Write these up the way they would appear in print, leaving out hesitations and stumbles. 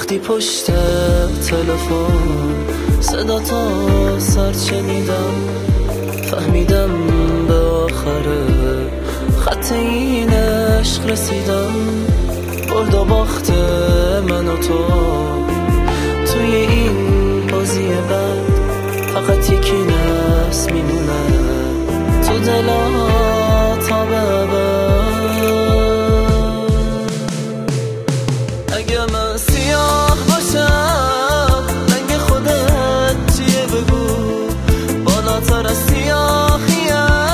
وقتی پشت تلفن صدا تا سر شنیدم، فهمیدم به آخر خط این عشق رسیدم. برد و باخت من و تو توی این بازی بد، فقط یکی نفس میمونه تو دلا تا به ابد. اگه من سیاه باشم رنگ خودت چیه بگو، بالاتر از سیاهیم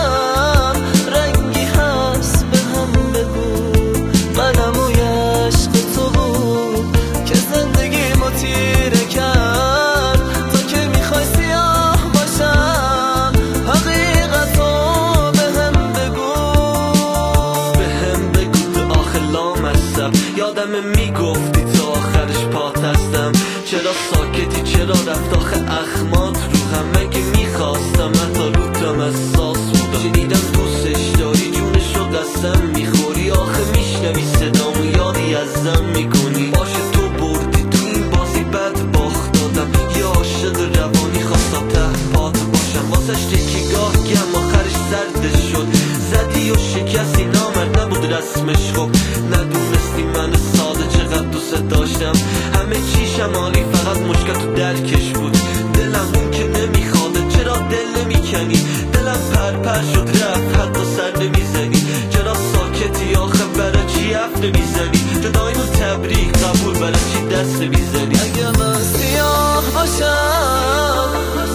رنگی هست به هم بگو. قلموی عشق تو بود که زندگیمو تیره کرد، تا که میخوای سیاه باشم حقیقتو بهم بگو. بهم بگو تو آخر لامصب، یادم میگفتی تا آخرش پات هستم. چرا ساکتی، چرا رفت آخه اخمات رو هم؟ مگه میخواستم حتی رودم احساس بودم. شنیدم دوستش داری، جونشو قسم میخوری، آخه میشنوی صدامو یادی ازم میکنی. باشه تو بردی تو این بازی بد باخت دادم، یه عاشق روانی خواستم ته پات باشم. واسش یکیگاه گم آخرش سردش شد، زدی و شکستی نامرد نبود رسمش. خب ندونستی من ساده چقدر دوست داشتم، همه چیشم عالی فقط مشکل تو درکش بود. دلم اون که نمیخواده چرا دل نمیکنی، دلم پرپر شد رفت حتی سر نمیزنی. چرا ساکتی آخه برای چی حرف نمیزنی؟ جداییمو تبریک قبول برای چی دست نمیزنی؟ اگه من سیاه باشم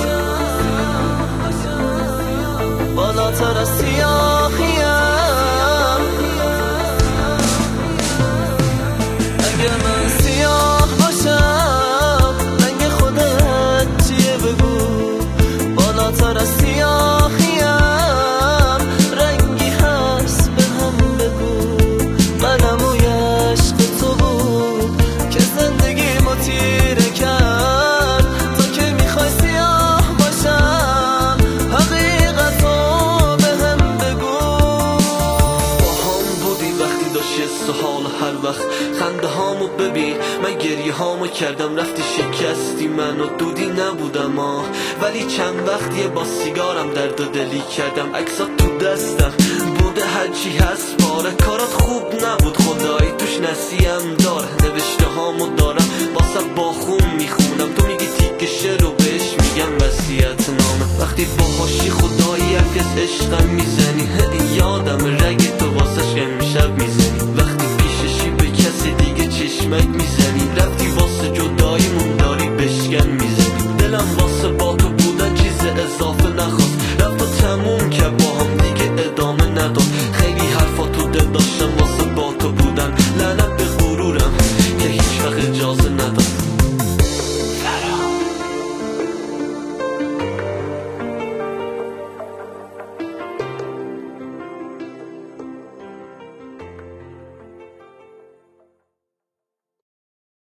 بالاتر از سیاهیم، اگه من سیاه باشم رنگ خودت چیه بگو، بالاتر از سیاهیم رنگی هست به هم بگو. قلموی عشق تو بود که زندگیمو تیره کرد، تا که میخوای سیاه باشم حقیقتو بهم بگو. با هم بودی وقتی داشتی سحال هر وقت، خنده هامو ببین من گریه هامو کردم. رفتی شکستی منو دودی نبودم ولی چند وقتیه با سیگارم درد و دلی کردم. عکسات تو دستم بوده هرچی هست باره، کارات خوب نبود خدایی توش نسیم دار. نوشته هامو دارم واسه با خون میخونم، تو میگی تیک شعر رو بهش میگم وصیت نامه. وقتی باهاشی خدایی حرف از عشقم میزنی، یادم رگ تو واسش امشب میزنی. وقتی پیششی به کسی دیگه چشمک میزنی، رفتی واسه جداییمون داری بشکن میزنی. دلم واسه با تو بودن چیز اضافه نخواست، رفت و تموم که با هم دیگه ادامه نداد.